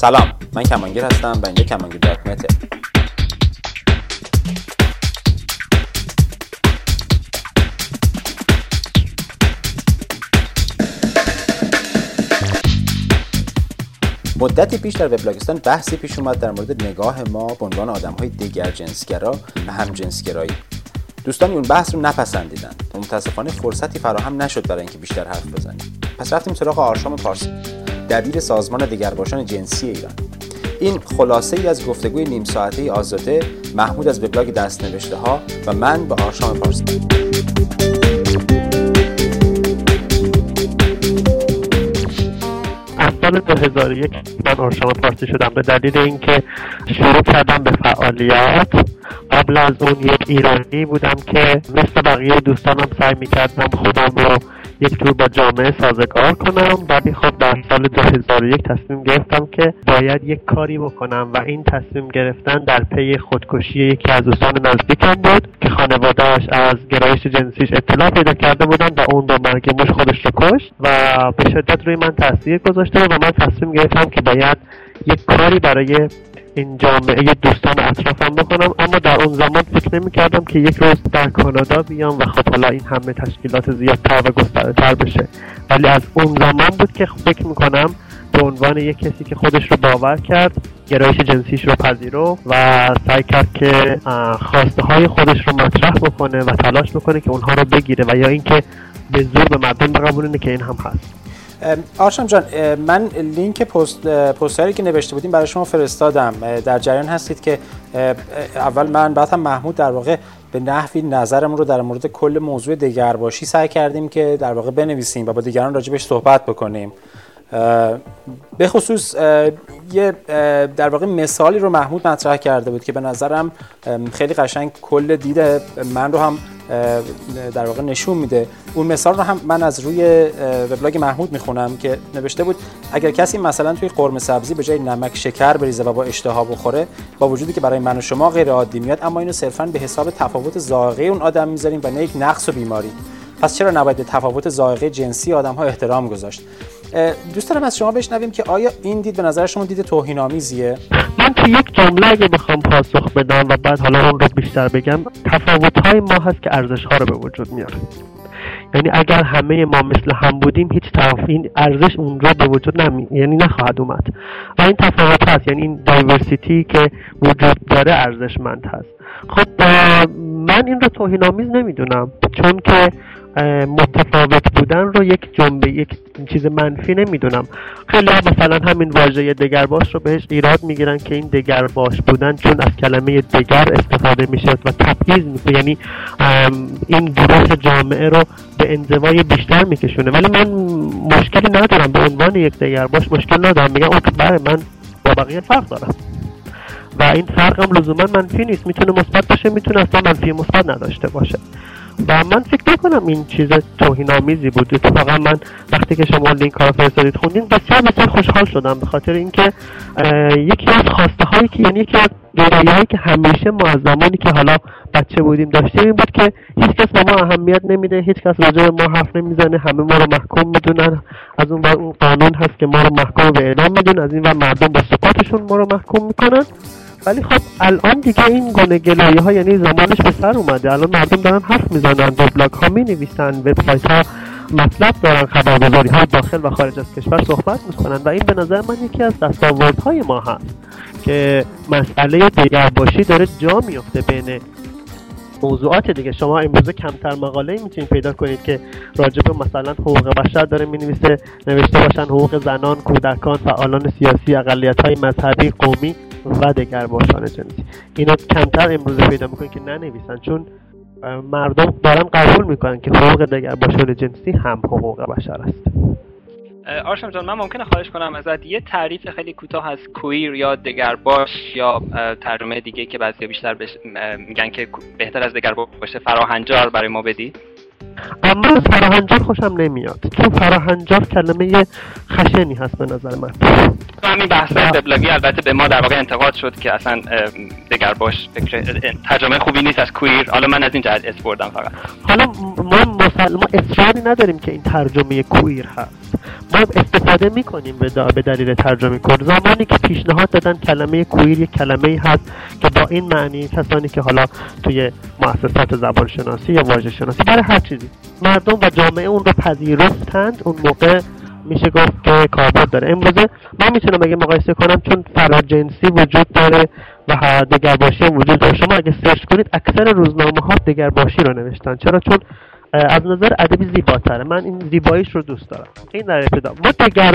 سلام، من کمانگیر هستم و اینجا کمانگیر.net. مدتی پیش در وبلاگستان بحثی پیش اومد در مورد نگاه ما به عنوان آدم‌های دیگرجنسگرا و همجنسگرایی. دوستان اون بحث رو نپسندیدن و متاسفانه فرصتی فراهم نشد برای اینکه بیشتر حرف بزنیم. پس رفتیم سراغ آرشام پارسی، دبیر سازمان دگرباشان جنسی ایران. این خلاصه ای از گفتگوی نیم ساعته آزاده محمود از وبلاگ دستنوشته ها و من با آرشام پارسی. از سال 2001 من آرشام پارسی شدم به دلیل اینکه شروع کردم به فعالیت. قبل از اون یک ایرانی بودم که مثل بقیه دوستانم سعی میکردم خودم رو یک جور با جامعه سازگار کنم، ولی خب در سال 2001 تصمیم گرفتم که باید یک کاری بکنم و این تصمیم گرفتن در پی خودکشی یکی از دوستان نزدیکم بود که خانواده‌اش از گرایش جنسیش اطلاع پیدا کرده بودن و اون با مرگ موش خودش رو کشت و به شدت روی من تاثیر گذاشته و من تصمیم گرفتم که باید یک کاری برای این جامعه دوستان اطرافم بکنم. اما در اون زمان فکر نمی کردم که یک روز در کانادا بیام و خب حالا این همه تشکیلات زیادتر و گسترده‌تر بشه، ولی از اون زمان بود که فکر میکنم به عنوان یک کسی که خودش رو باور کرد، گرایش جنسیش رو پذیرفت و سعی کرد که خواسته های خودش رو مطرح بکنه و تلاش بکنه که اونها رو بگیره و یا اینکه به زور به مردم بقبولونه که این هم هست. آرشام جان، من لینک پوستری که نوشته بودیم برای شما فرستادم. در جریان هستید که اول من بعد هم محمود در واقع به نحوی نظرمون رو در مورد کل موضوع دگرباشی سعی کردیم که در واقع بنویسیم و با دیگران راجبش صحبت بکنیم. به خصوص یه در واقع مثالی رو محمود مطرح کرده بود که به نظرم خیلی قشنگ کل دید من رو هم در واقع نشون میده. اون مثال رو هم من از روی وبلاگ محمود میخونم که نوشته بود اگر کسی مثلا توی قرمه سبزی به جای نمک شکر بریزه و با اشتها بخوره، با وجودی که برای من و شما غیر عادی میاد، اما اینو صرفاً به حساب تفاوت ذائقه اون آدم میذاریم و نه یک نقص و بیماری. پس چرا نباید به تفاوت ذائقه جنسی آدم‌ها احترام گذاشت؟ دوست دارم از شما بشنویم که آیا این دید به نظر شما دید توهین‌آمیزیه؟ من که یک جمله اگه بخوام پاسخ بدم و بعد حالا اون رو بیشتر بگم، تفاوت‌های ما هست که ارزش‌ها رو به وجود میاره. یعنی اگر همه ما مثل هم بودیم، هیچ این ارزش اونجا به وجود یعنی نخواهد اومد و این تفاوت هست، یعنی این دایورسیتی که وجود داره ارزشمند هست. خب من این رو توهین‌آمیز نمیدونم، چون که متفاوت بودن رو یک چیز منفی نمیدونم. خیلی مثلا همین واژه دگرباش رو بهش ایراد میگیرن که این دگرباش بودن چون از کلمه دگر استفاده میشه و تبعیض میکنه، یعنی این گروه جامعه رو به انزوای بیشتر میکشونه. ولی من مشکلی ندارم به عنوان یک دگرباش، مشکل ندارم، میگم اون برای من با بقیه فرق داره و این فرق هم لزوما منفی نیست، میتونه مثبت باشه، میتونه اصلا منفی مثبت نداشته باشه و من فکر نکنم این چیز توهین‌آمیزی بود. اتفاقا من وقتی که شما لینک ها رو فرستادید خوندین بسیار خوشحال شدم، به خاطر اینکه یکی از خواسته هایی که یعنی یکی از گرایه‌هایی که همیشه ما از زمانی که حالا بچه بودیم داشتیم این بود که هیچ کس به ما اهمیت نمیده، هیچ کس راجع به ما حرف نمیزنه، همه ما رو محکوم میدونن. از اون ور اون قانون هست که ما رو محکوم به اعدام میدونن، از این ور مردم با سکوتشون ما رو محکوم میکنن. ولی خب الان دیگه این گونه گلایه‌ها یعنی زمانش به سر اومده، الان مردم دارن حرف میزنن، وبلاگ ها مینویسن، وبسایت ها مطلب دارن، خبرگزاری ها داخل و خارج از کشور صحبت میکنن و این به نظر من یکی از دستاوردهای ما هست که مسئله دگرباشی داره جا میفته بین موضوعات دیگه. شما امروزه کمتر مقاله‌ای میتونید پیدا کنید که راجع به مثلا حقوق بشر داره نوشته باشن، حقوق زنان، کودکان، فعالان سیاسی، اقلیت‌های مذهبی، قومی و دگرباشان جنسی. اینا کمتر امروزه پیدا میکنید که ننویسن، چون مردم دارن قبول میکنن که حقوق دگرباشان جنسی هم حقوق بشر است. آرشام جان، من ممکنه خواهش کنم ازت یه تعریف خیلی کوتاه از کویر یا دگرباش یا ترجمه دیگه که بعضیا بیشتر میگن که بهتر از دگرباش باشه فراهنجار برای ما بدی؟ اما فراهنجار خوشم نمیاد، چون فراهنجار کلمه خشنی هست به نظر من. همین بحث وبلاگی البته به ما در واقع انتقاد شد که اصلا دگرباش فکر ترجمه خوبی نیست از کویر. حالا من از این جهت اسم بردم فقط. حالا ما ما اصراری نداریم که این ترجمه کویر هست، ما استفاده میکنیم به دلیل ترجمه کویر. زمانی که پیشنهاد دادن کلمه کویر یک کلمه‌ای هست که با این معنی، کسانی که حالا توی مؤسسات زبانشناسی یا واژه شناسی برای هر چیزی مردم و جامعه اون رو پذیرفتند، اون موقع میشه گفت که کاربرد داره. امروزه من میتونم اگه مقایسه کنم، چون فراجنسی وجود داره و دگرباشی وجود داره، شما اگه سرچ کنید اکثر روزنامه‌ها دگرباشی رو نوشتن. چرا؟ چون از نظر ادبی زیباتره. من این زیباییش رو دوست دارم. این در ابتدا. ما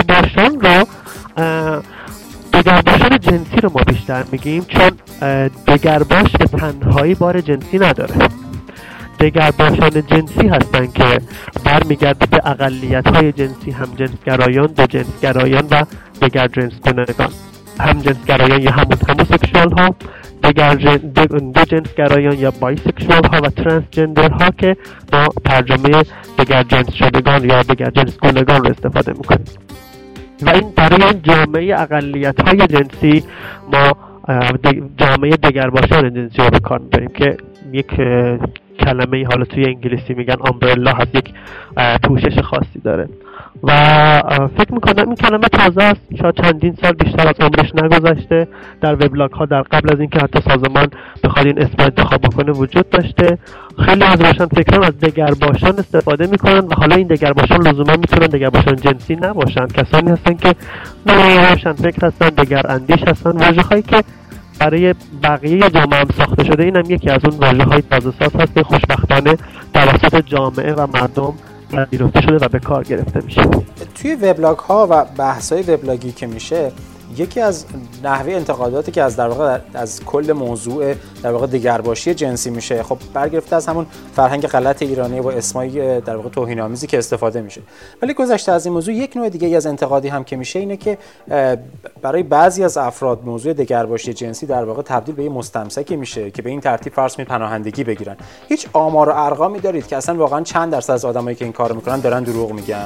دگرباشان جنسی رو ما بیشتر میگیم، چون دگرباش به تنهایی بار جنسی نداره. دگرباشان جنسی هستن که برمیگرده به اقلیت‌های جنسی، همجنسگرایان، دوجنسگرایان و دگر جنس کنندگان. همجنسگرایان یا هموسکشوال ها، دو جنسگرایان یا بایسکشوال ها و ترانسجندر ها که ما ترجمه دگر جنس شدگان یا دگر جنس کنندگان رو استفاده میکنیم. و این برای جامعه اقلیت های جنسی ما جامعه دگرباشان جنسی رو به کار میبریم که یک کلمه حالا توی انگلیسی میگن امبرلا هست، یک پوشش خاصی داره و فکر میکنم این کلمه تازه است، شاید چندین سال بیشتر از عمرش نگذشته. در وبلاگ ها در قبل از اینکه حتی سازمان بخواد این اسم انتخاب بکنه وجود داشته. خیلی از روشنفکران از دگرباشان استفاده میکنن و حالا این دگرباشان لزوما میتونن دگرباشان جنسی نباشن، کسانی هستن که نه روشنفکر هستن، دگر اندیش هستن، واژه‌هایی که برای بقیه جامعه هم ساخته شده. اینم یکی از اون واژه‌های تازه‌ساز هست که خوشبختانه توسط جامعه و مردم پذیرفته شده و به کار گرفته میشه. توی وبلاگ ها و بحث‌های وبلاگی که میشه، یکی از نحوه انتقاداتی که از در واقع از کل موضوع در واقع دگرباشی جنسی میشه، خب برگرفته از همون فرهنگ غلط ایرانی و اسمای در واقع توهین‌آمیزی که استفاده میشه. ولی گذشته از این موضوع، یک نوع دیگه از انتقادی هم که میشه اینه که برای بعضی از افراد موضوع دگرباشی جنسی در واقع تبدیل به یه مستمسکی میشه که به این ترتیب فرض کنید پناهندگی بگیرن. هیچ آمار و ارقامی دارید که اصلا واقعا چند درصد از آدمایی که این کارو میکنن دارن دروغ میگن؟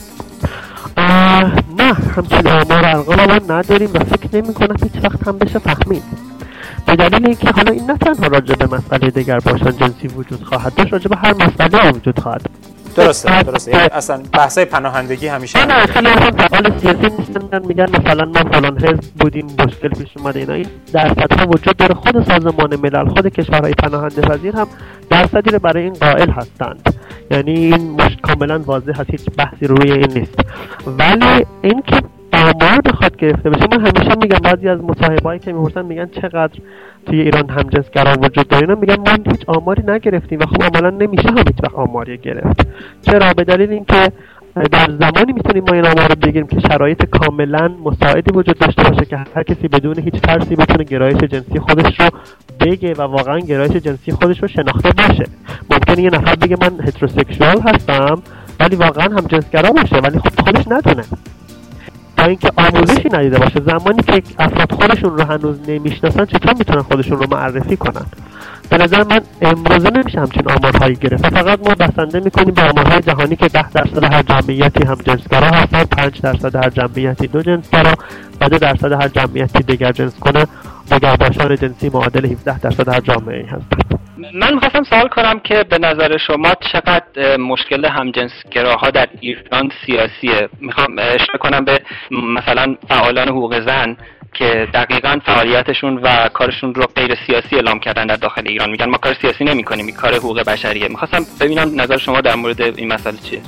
نه، همچین آمار ارقام ما نداریم و فکر نمی کنم هیچ وقت هم بشه فهمید، به دلیل اینکه حالا این نه تنها راجع به مسئله دگرباشان جنسی وجود خواهد داشت، راجع به هر مسئله وجود خواهد. درسته. یعنی اصلا بحثای پناهندگی همیشه نه خیلی اصلا فعال سیاسی نیستن، میگن مثلا ما فلان حزب بودیم مشکل پیش اومده. اینا این درصدها وجود داره. خود سازمان ملل، خود کشورهای پناهنده پذیر هم درصدی رو برای این قائل هستند. یعنی این کاملا واضح هست، هیچ بحثی روی این نیست. ولی این که آمار بخواد گرفته بشه، من همیشه میگم بعضی از مصاحبه‌هایی که میپرسن میگن چقدر توی ایران همجنسگرا وجود داره، میگن ما هیچ آماری نگرفتیم و خب عملا نمیشه هم هیچ وقت آماری گرفت. چرا؟ به دلیل اینکه در زمانی میتونیم ما این آمار رو بگیریم که شرایط کاملا مساعدی وجود داشته باشه که هر کسی بدون هیچ ترسی بتونه گرایش جنسی خودش رو بگه و واقعا گرایش جنسی خودش رو شناخته باشه. ممکنه یه نفر بگه من هتروسکسوال هستم ولی واقعا همجنسگرا باشه، ولی خب خودش ندونه، تا اینکه آموزشی ندیده باشه. زمانی که افراد خودشون رو هنوز نمیشناسن چطور میتونن خودشون رو معرفی کنن؟ به نظر من امروزه نمیشه همچین آمارهایی گرفت. فقط ما بسنده میکنیم به آمارهای جهانی که 10% هر جمعیتی همجنسگرا هستن، 5% هر جمعیتی دو جنسگرا و 2% هر جمعیتی دگر جنس کنه. دگرباشان جنسی معادل 17% هر جامعه هستن. من می‌خواستم سوال کنم که به نظر شما چقدر مشکل همجنسگراها در ایران سیاسیه؟ میخوام اشاره کنم به مثلا فعالان حقوق زن که دقیقاً فعالیتشون و کارشون رو غیر سیاسی اعلام کردن در داخل ایران. میگن ما کار سیاسی نمی‌کنیم، این کار حقوق بشریه. می‌خواستم ببینم نظر شما در مورد این مسئله چیه؟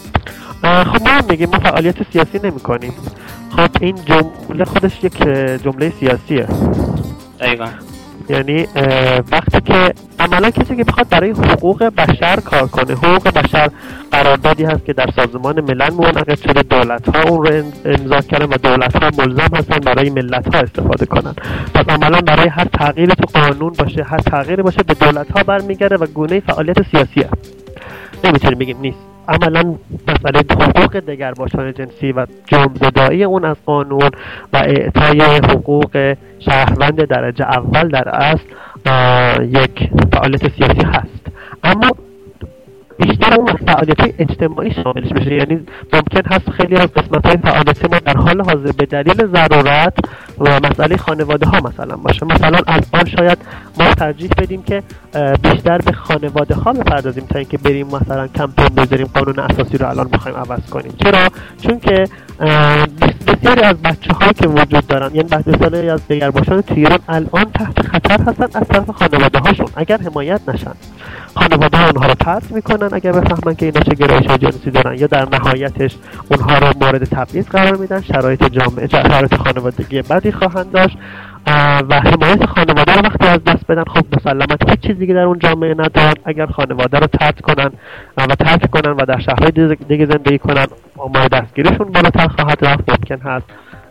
خب ما میگیم ما فعالیت سیاسی نمی‌کنیم. خب این جمله خودش یک جمله سیاسیه. دقیقاً. یعنی وقتی که عملا کسی که بخواد برای حقوق بشر کار کنه، حقوق بشر قراردادی هست که در سازمان ملل منعقد شده، دولت‌ها اون رو امضا کردن و دولت‌ها ملزم هستن برای ملت‌ها استفاده کنن. پس عملا برای هر تغییری تو قانون باشه، هر تغییری باشه، به دولت‌ها برمیگرده و گونه فعالیت سیاسیه. نمیتونیم بگیم نیست. عملا مسئله حقوق دگرباشان جنسی و جمع‌زدایی اون از قانون و اعطای حقوق شهروند درجه اول در اصل یک فعالیت سیاسی هست، اما بیشتر اون فعالیت اجتماعی شاملش میشه. یعنی ممکن هست خیلی از قسمت‌های فعالیت ما در حال حاضر به دلیل ضرورت و مسئله خانواده ها مثلا باشه. مثلا الان شاید ما ترجیح بدیم که بیشتر به خانواده ها بپردازیم تا اینکه بریم مثلا کمپین بذاریم قانون اساسی رو الان بخوایم عوض کنیم. چرا؟ چون که بسیاری از بچه‌هایی که وجود دارن، یعنی بسیاری از دگرباشان تو ایران الان تحت خطر هستن از طرف خانواده هاشون. اگر حمایت نشن، خانواده ها اونها رو طرد میکنن اگر بفهمن که اینا چه گرایش‌های جنسی دارن، یا در نهایتش اونها رو مورد تبعیض قرار میدن، شرایط جامعه، شرایط خانوادگی بدی خواهند داشت و حمایت خانواده رو وقتی از دست بدن، خب مسلماً هیچ چیزی که در اون جامعه ندارن. اگر خانواده رو ترک کنن و در شهرهای دیگه زندگی کنن، آمار دستگیریشون بالاتر خواهد رفت. ممکن هست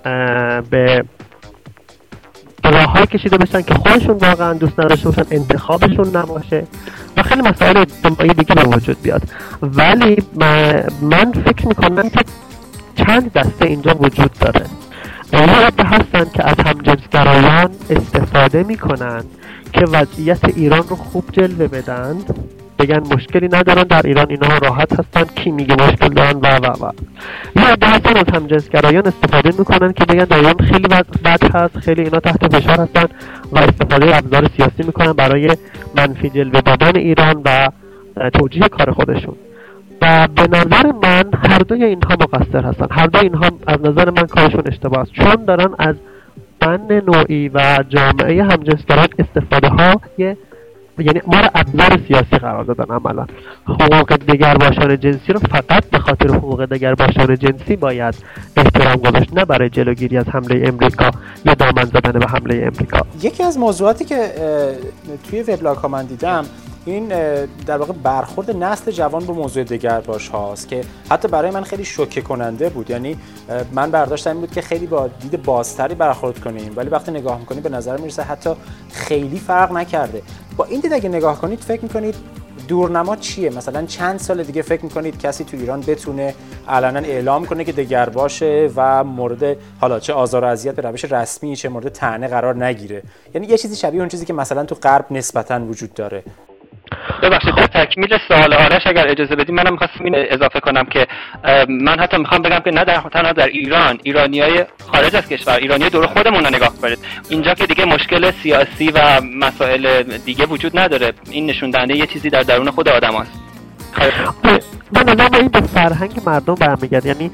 به راه‌هایی کشیده بشن که خودشون واقعا دوست نداشته باشن، انتخابشون نباشه و خیلی مسائل اجتماعی دیگه به وجود بیاد. ولی من فکر میکنم که چند دسته اینجا وجود داره. یه عده هستن که از همجنسگرایان استفاده میکنن که وضعیت ایران رو خوب جلوه بدن، بگن مشکلی ندارن، در ایران اینا راحت هستن، کی میگه مشکل دارن و یه عده هستن از همجنسگرایان استفاده میکنن که بگن در ایران خیلی بد هست، خیلی اینا تحت فشار هستن و استفاده ابزار سیاسی میکنن برای منفی جلوه دادن ایران و توجیه کار خودشون. و به نظر من هر دوی اینها مقصر هستن. هر دوی اینها از نظر من کارشون اشتباه است، چون دارن از فن نوعی و جامعه همجنسگرایان استفاده ها، یعنی ما را ابزار سیاسی قرار دادن. عملا حقوق دگرباشان جنسی رو فقط به خاطر حقوق دگرباشان جنسی باید احترام گذاشت، نه برای جلوگیری از حمله امریکا یا دامن زدن به حمله امریکا. یکی از موضوعاتی که توی وبلاگ ها من دیدم این در واقع برخورد نسل جوان به موضوع دگرباش هاست که حتی برای من خیلی شوکه کننده بود. یعنی من برداشتم این بود که خیلی با دید بازتری برخورد کنیم، ولی وقتی نگاه میکنید به نظر میرسه حتی خیلی فرق نکرده. با این دید اگه نگاه کنید فکر میکنید دورنما چیه؟ مثلا چند سال دیگه فکر میکنید کسی تو ایران بتونه علنا اعلام کنه که دگرباشه و مورد حالا چه آزار و اذیت به روش رسمی چه مورد طعنه قرار نگیره؟ یعنی یه چیزی شبیه اون چیزی که مثلا تو غرب نسبتاً وجود داره. ببخشید در تکمیل سوال آرش اگر اجازه بدید منم می‌خواستم این اضافه کنم که من حتی میخوام بگم که نه تنها در ایران، ایرانیای خارج از کشور، ایرانیای دور خودمون رو نگاه کنید، اینجا که دیگه مشکل سیاسی و مسائل دیگه وجود نداره، این نشون دهنده یه چیزی در درون خود آدماست. من نظرم این به فرهنگ مردم برمیگرده. یعنی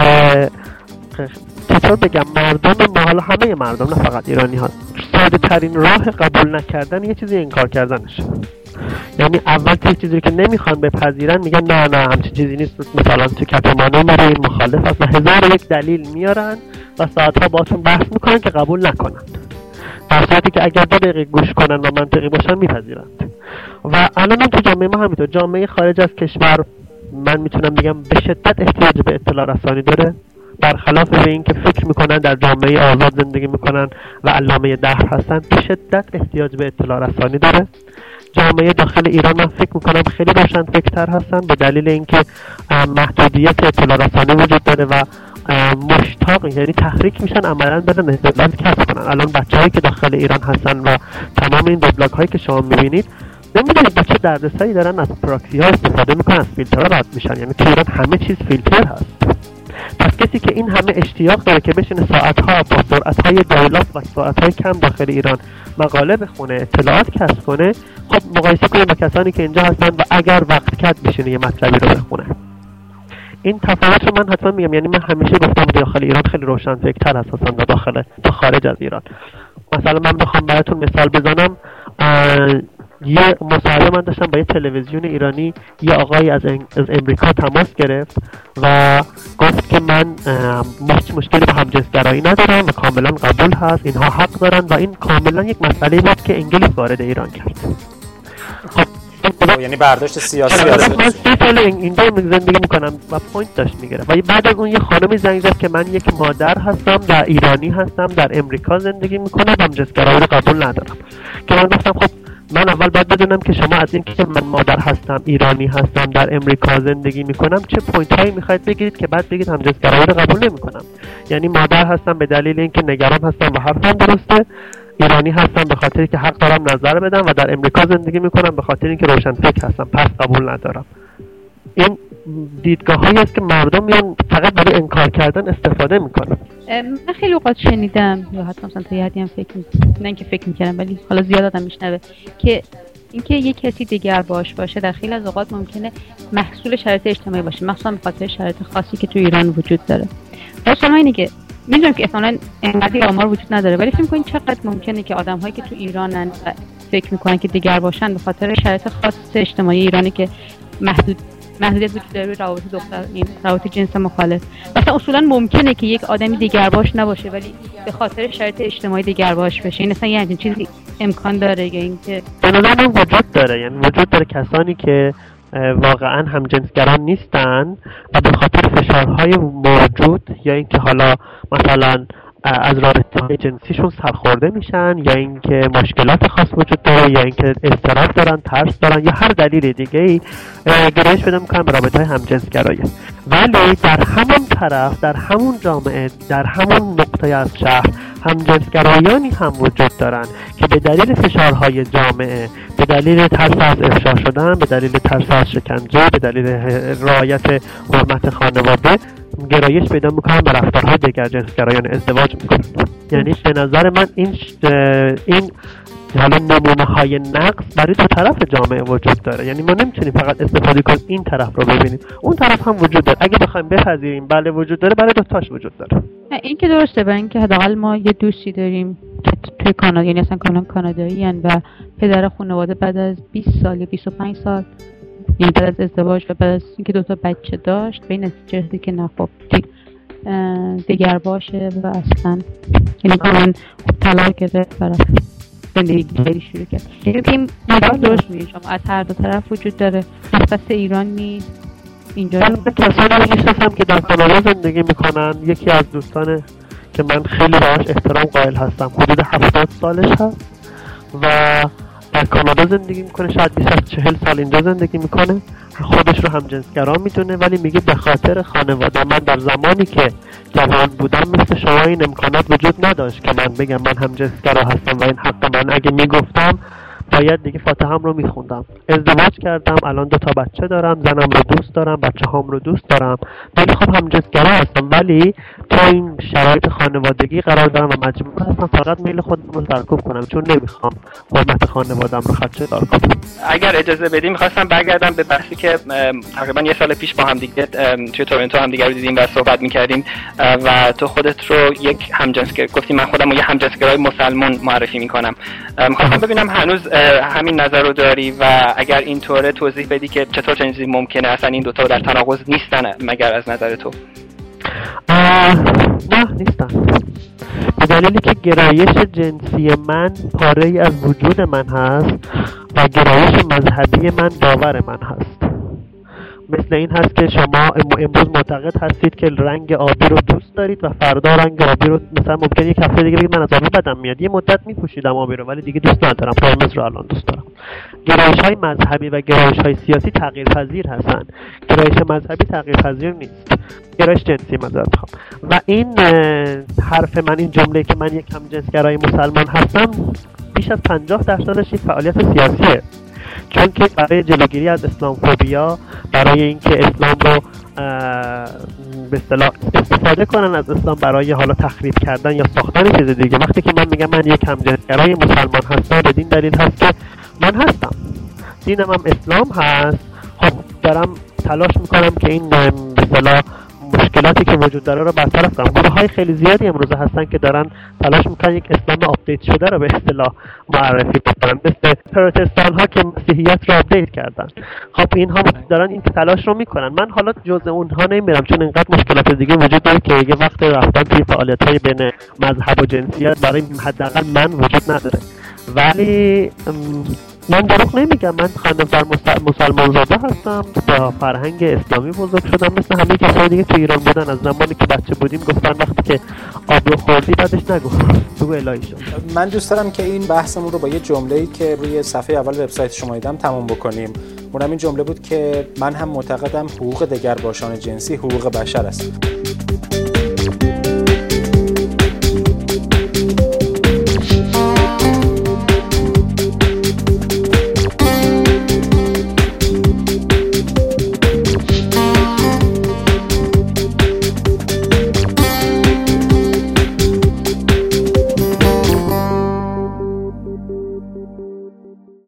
چطور بگم، مردم ما، حالا همه مردم نه فقط ایرانی ها، ساده ترین راه قبول نکردن یه چیزی انکار کردنشه. یعنی اول توی چیزی که نمیخوان بپذیرن میگن نه همچین چیزی نیست، مثلا تو کتمانه میرین مخالف است و 1001 دلیل میارن و ساعتها باهاتون بحث میکنن که قبول نکنن، در صورتی که اگر 2 دقیقه گوش کنن و منطقی باشن میپذیرند. و الان هم تو جامعه ما همینطور، جامعه خارج از کشور من میتونم بگم به شدت احتیاج به اطلاع رسانی داره، برخلاف به این که فکر میکنن در جامعه آزاد زندگی میکنن و علامه دهر هستن، به شدت احتیاج به اطلاع رسانی داره. جامعه داخل ایران من فکر میکنم خیلی روشن فکرتر هستن به دلیل اینکه محدودیت اطلاع رسانی وجود داره و مشتاق، یعنی تحریک میشن عملا برن استدلال کسب کنن. الان بچه‌هایی که داخل ایران هستن و تمام این وبلاگ هایی که شما میبینید، نمیدونید بچه دردسری دارن از پراکسی ها استفاده میکنن، از فیلترها رد میشن. یعنی تو ایران همه چیز فیلتر هست. پس کسی که این همه اشتیاق داره که بشینه ساعتها با سرعت‌های دایلاب و ساعت‌های کم داخل ایران مقاله بخونه، اطلاعات کسب کنه، خب مقایسه کنیم با کسانی که اینجا هستن و اگر وقت کرد بشینه یه مطلبی رو بخونه. این تفاوت رو من حتما میگم. یعنی من همیشه گفتم داخل ایران خیلی روشن فکرتر هستن تا خارج از ایران. مثلا من بخوام براتون مثال بزنم، یه مصاحبه من داشتم با یه تلویزیون ایرانی، یه آقایی از امریکا تماس گرفت و گفت که من هیچ مشکلی با همجنسگرایی ندارم و کاملا قبول هست، اینها حق دارن و این کاملا یک مسئله بود که انگلیس وارد ایران کرد. یعنی برداشت سیاسی هست. من 3 سال اینجا زندگی میکنم و پوینت داشت میگیره. و بعد از اون یه خانمی زنگ زد که من یک مادر هستم، در ایرانی هستم، در امریکا زندگی میکنم، همجنسگرایی رو قبول ندارم. که من گفتم خب من اول باید بدونم که شما از این که من مادر هستم، ایرانی هستم، در امریکا زندگی میکنم، چه پوینت هایی میخواید بگیرید که بعد بگید همجنسگرایی رو قبول نمیکنم. یعنی مادر هستم به دلیل اینکه نگران هستم و حرفم درسته، ایرانی هستم به خاطری که حق دارم نظر بدم و در امریکا زندگی میکنم به خاطر اینکه روشن فکر هستم، پس قبول ندارم. این دیدگاه‌هایی است که مردم میان فقط برای انکار کردن استفاده میکنن. من خیلی اوقات شنیدم یا حتی مثلا تا یه حدی هم نه اینکه فکر میکردم ولی حالا زیاد آدم میشنوه که اینکه یک کسی دگرباش باشه در خیلی از اوقات ممکنه محصول شرایط اجتماعی باشه، مخصوصا به خاطر شرایط خاصی که تو ایران وجود داره. مثلا اینه که میدونم که اصلا اینقدر آمار وجود نداره ولی فکر می‌کنین چقدر ممکنه که آدم‌هایی که تو ایرانن فکر می‌کنن که دگرباشن به خاطر شرایط خاص اجتماعی ایرانی که محدودیت وجود داره روابط روابط جنس مخالف، مثلا اصولا ممکنه که یک آدمی دگرباش نباشه ولی به خاطر شرایط اجتماعی دگرباش بشه. این اصلا یعنی چیزی امکان داره یا اینکه به نظرم وجود داره، یعنی وجود داره کسانی که واقعا همجنسگران نیستن و به خاطر فشارهای موجود یا اینکه حالا مثلا از رابطه‌های جنسیشون سرخورده میشن یا اینکه مشکلات خاص وجود داره یا اینکه اضطراب دارن، ترس دارن یا هر دلیل دیگه‌ای گرایش پیدا میکنن به رابطه‌های همجنسگرایی. ولی در همون طرف، در همون جامعه، در همون نقطه از شهر همجنسگرایانی هم وجود دارن که به دلیل فشارهای جامعه، به دلیل ترس از افشا شدن، به دلیل ترس از شکنجه، به دلیل رعایت حرمت خانواده گرایش پیدا میکنن به رفتارهای دگرجنسگرایانه، ازدواج میکنن. یعنی به نظر من این حالا نمونه‌های نقص برای دو طرف جامعه وجود داره. یعنی ما نمیتونیم فقط استفاده کنیم این طرف رو ببینیم، اون طرف هم وجود داره. اگه بخوایم بپذیریم بله وجود داره، برای دو تاش وجود داره. این که درسته، برای اینکه حداقل ما یه دوستی داریم که توی کانادا، یعنی اصلا کانادایی ان و پدر خانواده بعد از 20 سال یا 25 سال یعنی بعد از ازدواج و بعد از اینکه 2 تا بچه داشت به این نتیجه رسید که نه خب دیگر باشه و اصلا یعنی کاملا طلاق گرفت و زندگی جدید شروع کرد. یعنی که این مدار درست میگه شما از هر دو طرف وجود داره، مختص ایران نیست. اینجا من کسانی رو میشناسم که در کانادا زندگی میکنن. یکی از دوستان که من خیلی باهاش احترام قائل هستم حدود 70 سالش هست و در کانادا زندگی میکنه، شاید 20 تا 40 سال اینجا زندگی میکنه، خودش رو همجنسگرا میدونه ولی میگه به خاطر خانواده من در زمانی که جوان بودم مثل شما این امکانات وجود نداشت که من بگم من همجنسگرا هستم و این حق من، اگه میگفتم باید دیگه فاتحه‌ام رو میخوندم. ازدواج کردم، الان 2 تا بچه دارم، زنم رو دوست دارم، بچه‌هام رو دوست دارم، ولی خب همجنسگرا هستم ولی تو این شرایط خانوادگی قرار دارم و مجبور هستم فقط میل خودم رو سرکوب کنم چون نمیخوام حرمت خانواده‌ام رو خدشه‌دار کنم. اگر اجازه بدی می‌خواستم برگردم به بحثی که تقریبا یه سال پیش با هم دیگه توی تورنتو هم دیگه رو دیدیم و صحبت می‌کردیم و تو خودت رو یک همجنسگر گفتی، من خودم رو یه همجنسگرای مسلمان معرفی می‌کنم. می‌خواستم ببینم هنوز همین نظر رو داری و اگر اینطوره توضیح بدی که چطور چنین چیزی ممکنه، اصلا این دوتا در تناقض نیستن مگر از نظر تو؟ نه نیستن، به دلیلی که گرایش جنسی من پاره‌ای از وجود من هست و گرایش مذهبی من باور من هست. مثل این هست که شما امروز معتقد هستید که رنگ آبی رو دوست دارید و فردا رنگ آبی رو مثلا ممکنه یک هفته دیگه بگید من از آبی بدم میاد، یه مدت میپوشیدم آبی رو ولی دیگه دوست ندارم، قرمز رو الان دوست دارم. گرایش‌های مذهبی و گرایش‌های سیاسی تغییر پذیر هستن، گرایش مذهبی تغییر پذیر نیست، گرایش جنسی معذرت می‌خوام. و این حرف من، این جمله که من یک همجنسگرای مسلمان هستم بیش از 50% یک فعالیت سیاسیه، چون که برای جلوگیری از اسلامفوبیا، برای اینکه اسلام رو به اصطلاح استفاده کنن از اسلام برای حالا تخریب کردن یا ساختن چیز دیگه. وقتی که من میگم من یک همجنسگرای مسلمان هستم به این دلیل هست که من هستم، دینم هم اسلام هست، خب دارم تلاش میکنم که این به اصطلاح مشکلاتی که وجود داره رو برطرف کنم. گروه‌های خیلی زیادی امروزه هستن که دارن تلاش میکنن یک اسلام آپدیت شده رو به اصطلاح معرفی کنن، مثل پروتستان ها که مسیحیت رو آپدیت کردن. خب اینها دارن این تلاش رو میکنن. من حالا جزء اونها نمیرم چون اینقدر مشکلات دیگه وجود داره که یه وقت رفتن توی فعالیت‌های بین مذهب و جنسیت برای حداقل من وجود نداره. ولی من دروغ نمیگم، من خانواده مسلمان زاده هستم، با فرهنگ اسلامی بزرگ شدم مثل همه کسای دیگه تو ایران بودن. از زمانی که بچه بودیم گفتن وقتی که آب رو خوردی بعدش نگو بگو الهی شد. من دوست دارم که این بحثمون رو با یه جمله‌ای که روی صفحه اول وبسایت شما دیدم تموم بکنیم. اونم این جمله بود که من هم معتقدم حقوق دگرباشان جنسی حقوق بشر است.